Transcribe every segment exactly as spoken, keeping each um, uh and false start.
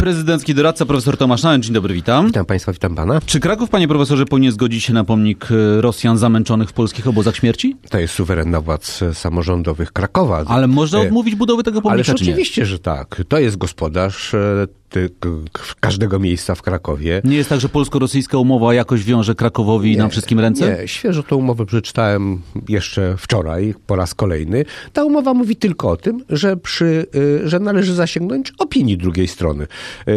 Prezydencki doradca, profesor Tomasz Nałęcz. Dzień dobry, witam. Witam państwa, witam pana. Czy Kraków, panie profesorze, powinien zgodzić się na pomnik Rosjan zamęczonych w polskich obozach śmierci? To jest suwerenna władz samorządowych Krakowa. Ale można odmówić budowy tego pomnika, Ależ czy nie? oczywiście, że tak. To jest gospodarz ty, każdego miejsca w Krakowie. Nie jest tak, że polsko-rosyjska umowa jakoś wiąże Krakowowi nie, nam wszystkim ręce? Nie, świeżo tą umowę przeczytałem jeszcze wczoraj, po raz kolejny. Ta umowa mówi tylko o tym, że, przy, że należy zasięgnąć opinii drugiej strony.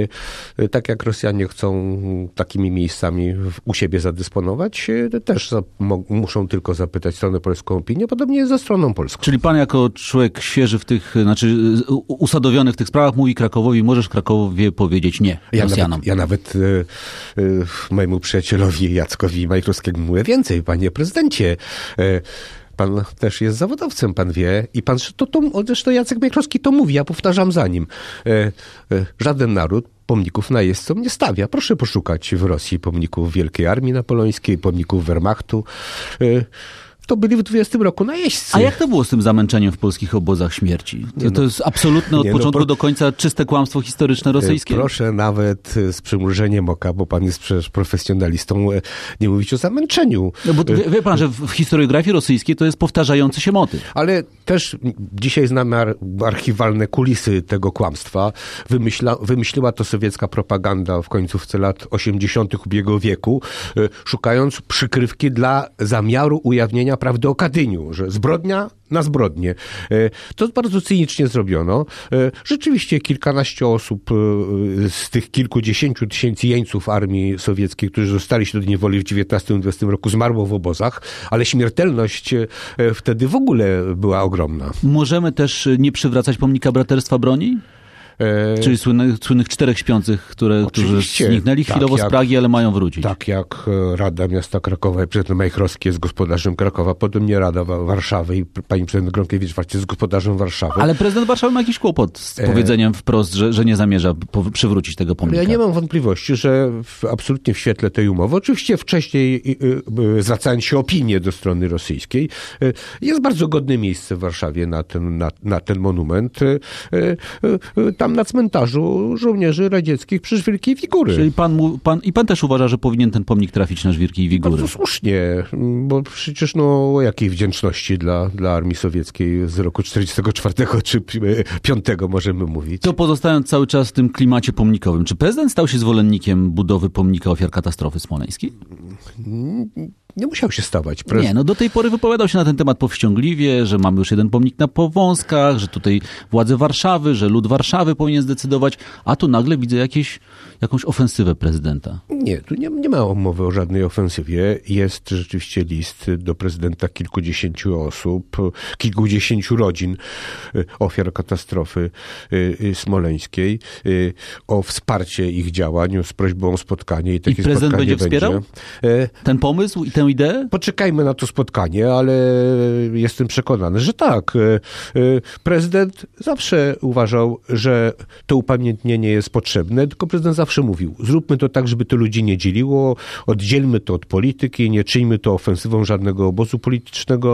Tak jak Rosjanie chcą takimi miejscami u siebie zadysponować, też za, muszą tylko zapytać stronę polską opinię. Podobnie jest ze stroną polską. Czyli pan jako człowiek świeży w tych, znaczy usadowiony w tych sprawach mówi Krakowowi, możesz Krakowowi powiedzieć nie ja Rosjanom. Nawet, ja nawet y, y, mojemu przyjacielowi Jackowi Majchrowskiemu mówię więcej, panie prezydencie. Y, Pan też jest zawodowcem, pan wie. I pan, to, to, zresztą Jacek Majchrowski to mówi, ja powtarzam za nim. E, e, żaden naród pomników najeźdźcom nie stawia. Proszę poszukać w Rosji pomników Wielkiej Armii Napoleońskiej, pomników Wehrmachtu. E, to byli w dwudziestym roku najeźdźcy. A jak to było z tym zamęczeniem w polskich obozach śmierci? To, no, to jest absolutne od nie, początku no, pro... do końca czyste kłamstwo historyczne rosyjskie. Proszę nawet z przymrużeniem oka, bo pan jest przecież profesjonalistą, nie mówić o zamęczeniu. No bo wie, wie pan, że w historiografii rosyjskiej to jest powtarzający się motyw. Ale też dzisiaj znamy ar- archiwalne kulisy tego kłamstwa. Wymyśla, wymyśliła to sowiecka propaganda w końcówce lat osiemdziesiątych ubiegłego wieku, szukając przykrywki dla zamiaru ujawnienia prawdy o Kadyniu, że zbrodnia na zbrodnię. To bardzo cynicznie zrobiono. Rzeczywiście kilkanaście osób z tych kilkudziesięciu tysięcy jeńców armii sowieckiej, którzy zostali się do niewoli w dziewiętnastym dwudziestym roku, zmarło w obozach, ale śmiertelność wtedy w ogóle była ogromna. Możemy też nie przywracać pomnika Braterstwa Broni? Czyli słynnych, słynnych czterech śpiących, które, którzy zniknęli chwilowo tak, z Pragi, ale mają wrócić. Tak jak Rada Miasta Krakowa i prezydent Majchrowski jest gospodarzem Krakowa, podobnie Rada Warszawy i pani prezydent Gronkiewicz-Waltz jest gospodarzem Warszawy. Ale prezydent Warszawy ma jakiś kłopot z powiedzeniem wprost, że, że nie zamierza po, przywrócić tego pomnika. Ja nie mam wątpliwości, że w, absolutnie w świetle tej umowy, oczywiście wcześniej y, zwracając się opinię do strony rosyjskiej, y, jest bardzo godne miejsce w Warszawie na ten, na, na ten monument. Y, y, y, tam na cmentarzu żołnierzy radzieckich przy Żwirki i Wigury. Czyli pan, pan, i pan też uważa, że powinien ten pomnik trafić na Żwirki i Wigury? Bardzo słusznie, bo przecież no o jakiej wdzięczności dla, dla armii sowieckiej z roku czterdziestego czwartego czy piątego możemy mówić. To pozostając cały czas w tym klimacie pomnikowym, czy prezydent stał się zwolennikiem budowy pomnika ofiar katastrofy smoleńskiej? Nie musiał się stawać. Prez... Nie, no do tej pory wypowiadał się na ten temat powściągliwie, że mamy już jeden pomnik na Powązkach, że tutaj władze Warszawy, że lud Warszawy powinien zdecydować, a tu nagle widzę jakieś, jakąś ofensywę prezydenta. Nie, tu nie, nie ma mowy o żadnej ofensywie. Jest rzeczywiście list do prezydenta kilkudziesięciu osób, kilkudziesięciu rodzin ofiar katastrofy smoleńskiej o wsparcie ich działań, z prośbą o spotkanie. I, takie I prezydent spotkanie będzie wspierał będzie. ten pomysł i tę ideę? Poczekajmy na to spotkanie, ale jestem przekonany, że tak. Prezydent zawsze uważał, że to upamiętnienie jest potrzebne, tylko prezydent zawsze mówił, zróbmy to tak, żeby to ludzi nie dzieliło, oddzielmy to od polityki, nie czyńmy to ofensywą żadnego obozu politycznego.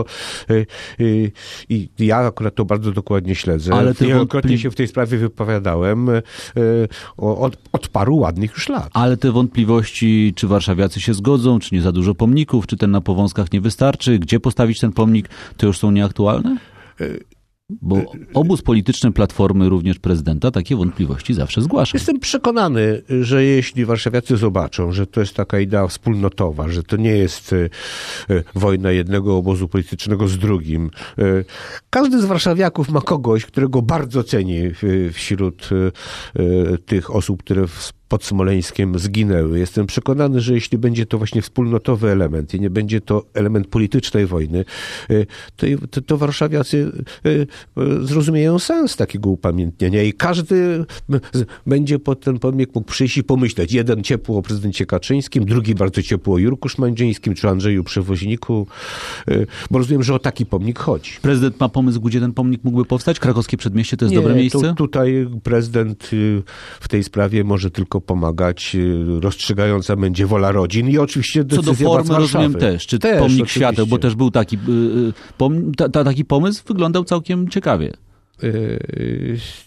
I ja akurat to bardzo dokładnie śledzę. Ale wielokrotnie wątpli... się w tej sprawie wypowiadałem od, od paru ładnych już lat. Ale te wątpliwości, czy warszawiacy się zgodzą, czy nie za dużo pomników, czy ten na Powązkach nie wystarczy, gdzie postawić ten pomnik, to już są nieaktualne? Bo obóz polityczny Platformy, również prezydenta, takie wątpliwości zawsze zgłasza. Jestem przekonany, że jeśli warszawiacy zobaczą, że to jest taka idea wspólnotowa, że to nie jest wojna jednego obozu politycznego z drugim. Każdy z warszawiaków ma kogoś, którego bardzo ceni wśród tych osób, które pod Smoleńskiem zginęły. Jestem przekonany, że jeśli będzie to właśnie wspólnotowy element i nie będzie to element politycznej wojny, to, to, to warszawiacy zrozumieją sens takiego upamiętnienia i każdy będzie pod ten pomnik mógł przyjść i pomyśleć. Jeden ciepło o prezydencie Kaczyńskim, drugi bardzo ciepło o Jurku Szmańdzińskim czy Andrzeju Przewoźniku, bo rozumiem, że o taki pomnik chodzi. Prezydent ma pomysł, gdzie ten pomnik mógłby powstać? Krakowskie Przedmieście to jest nie, dobre miejsce? Tu, tutaj prezydent w tej sprawie może tylko pomagać. Rozstrzygająca będzie wola rodzin i oczywiście decyzja Co do formy rozumiem też. Czy też, pomnik oczywiście. Świateł, bo też był taki, y, pom, ta, ta, taki pomysł wyglądał całkiem ciekawie. Yy,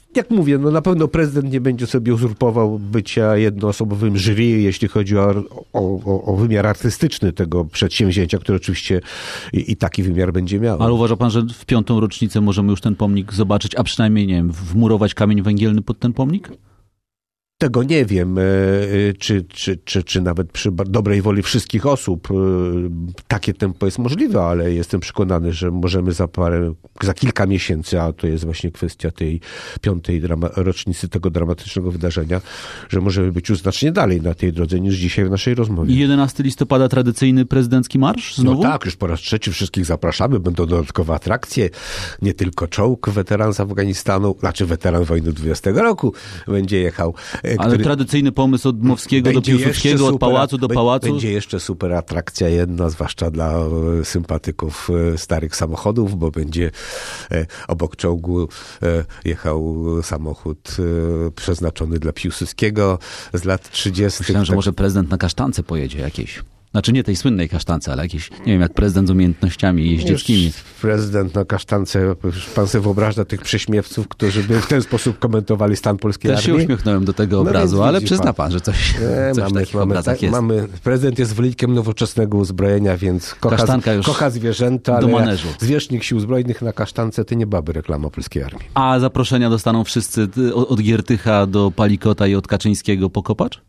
Jak mówię, no na pewno prezydent nie będzie sobie uzurpował bycia jednoosobowym jury, jeśli chodzi o, o, o wymiar artystyczny tego przedsięwzięcia, które oczywiście i, i taki wymiar będzie miało. Ale uważa pan, że w piątą rocznicę możemy już ten pomnik zobaczyć, a przynajmniej, nie wiem, wmurować kamień węgielny pod ten pomnik? Tego nie wiem, czy, czy, czy, czy nawet przy dobrej woli wszystkich osób takie tempo jest możliwe, ale jestem przekonany, że możemy za parę, za kilka miesięcy, a to jest właśnie kwestia tej piątej drama, rocznicy tego dramatycznego wydarzenia, że możemy być już znacznie dalej na tej drodze niż dzisiaj w naszej rozmowie. jedenastego listopada tradycyjny prezydencki marsz znowu? No tak, już po raz trzeci wszystkich zapraszamy, będą dodatkowe atrakcje, nie tylko czołg weteran z Afganistanu, znaczy weteran wojny dwudziestego roku będzie jechał. Ale który tradycyjny pomysł od Dmowskiego do Piłsudskiego, od pałacu do pałacu. Będzie jeszcze super atrakcja jedna, zwłaszcza dla sympatyków starych samochodów, bo będzie obok czołgu jechał samochód przeznaczony dla Piłsudskiego z lat trzydziestych. Myślałem, że może prezydent na kasztance pojedzie jakieś. Znaczy nie tej słynnej kasztance, ale jakieś, nie wiem, jak prezydent z umiejętnościami jeździeckimi. Już prezydent na kasztance, pan sobie wyobraża tych prześmiewców, którzy by w ten sposób komentowali stan polskiej Też armii? Też się uśmiechnąłem do tego no obrazu, ale przyzna pan, pan, że coś, nie, coś mamy, takich mamy, obrazach tak, jest. Mamy, prezydent jest wolikiem nowoczesnego uzbrojenia, więc kocha, kocha zwierzęta, ale do maneżu. Zwierzchnik sił zbrojnych na kasztance to nie byłaby reklama polskiej armii. A zaproszenia dostaną wszyscy od Giertycha do Palikota i od Kaczyńskiego po kopacz?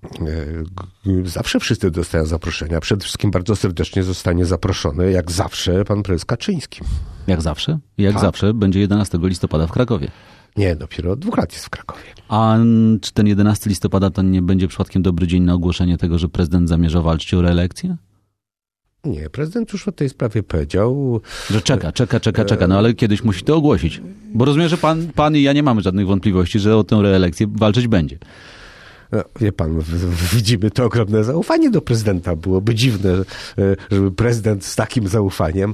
Zawsze wszyscy dostają zaproszenia. Przede wszystkim bardzo serdecznie zostanie zaproszony, jak zawsze, pan prezes Kaczyński. Jak zawsze? Jak tak. zawsze będzie jedenastego listopada w Krakowie. Nie, dopiero od dwóch lat jest w Krakowie. A czy ten jedenastego listopada to nie będzie przypadkiem dobry dzień na ogłoszenie tego, że prezydent zamierza walczyć o reelekcję? Nie, prezydent już o tej sprawie powiedział. Że czeka, czeka, czeka, czeka, no ale kiedyś musi to ogłosić. Bo rozumiem, że pan, pan i ja nie mamy żadnych wątpliwości, że o tę reelekcję walczyć będzie. No, wie pan, widzimy to ogromne zaufanie do prezydenta. Byłoby dziwne, żeby prezydent z takim zaufaniem,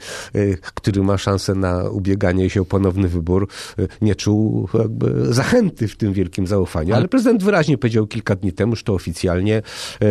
który ma szansę na ubieganie się o ponowny wybór, nie czuł jakby zachęty w tym wielkim zaufaniu. Ale prezydent wyraźnie powiedział kilka dni temu, że to oficjalnie,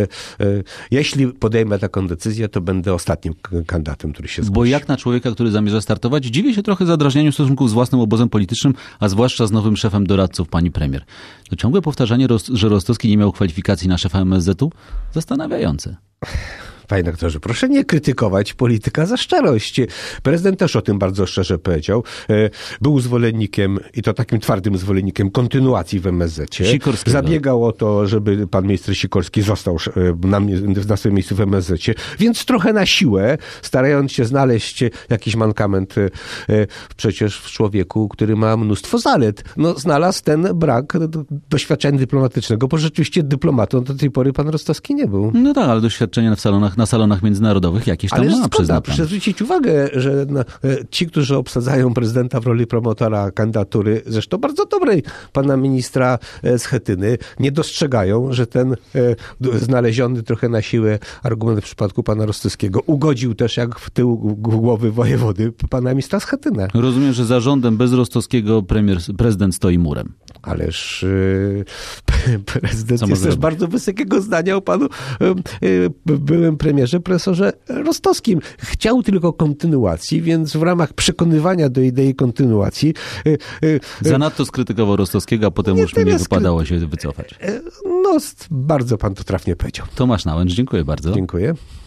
jeśli podejmę taką decyzję, to będę ostatnim kandydatem, który się zgłosi. Bo jak na człowieka, który zamierza startować, dziwię się trochę zadrażnianiu stosunków z własnym obozem politycznym, a zwłaszcza z nowym szefem doradców, pani premier. To ciągłe powtarzanie, że Rostowski nie miał kwalifikacji na szefa M S Z u? Zastanawiające. Panie doktorze, proszę nie krytykować polityka za szczerość. Prezydent też o tym bardzo szczerze powiedział. Był zwolennikiem, i to takim twardym zwolennikiem, kontynuacji w M S Z cie. Zabiegał o to, żeby pan minister Sikorski został na, na swoim miejscu w M S Z cie, więc trochę na siłę, starając się znaleźć jakiś mankament przecież w człowieku, który ma mnóstwo zalet. No, znalazł ten brak doświadczenia dyplomatycznego, bo rzeczywiście dyplomatą do tej pory pan Rostowski nie był. No tak, ale doświadczenie w salonach na salonach międzynarodowych jakieś tam ale ma, przyznam. Proszę zwrócić uwagę, że no, ci, którzy obsadzają prezydenta w roli promotora kandydatury, zresztą bardzo dobrej pana ministra Schetyny, nie dostrzegają, że ten e, znaleziony trochę na siłę argument w przypadku pana Rostowskiego ugodził też jak w tył głowy wojewody pana ministra Schetynę. Rozumiem, że za rządem bez Rostowskiego premier, prezydent stoi murem. Ależ e, prezydent jest też zrobić? bardzo wysokiego zdania o panu e, e, byłym premierze, profesorze Rostowskim. Chciał tylko kontynuacji, więc w ramach przekonywania do idei kontynuacji... E, e, Zanadto skrytykował Rostowskiego, a potem nie już mi nie wypadało się wycofać. No, bardzo pan to trafnie powiedział. Tomasz Nałęcz, dziękuję bardzo. Dziękuję.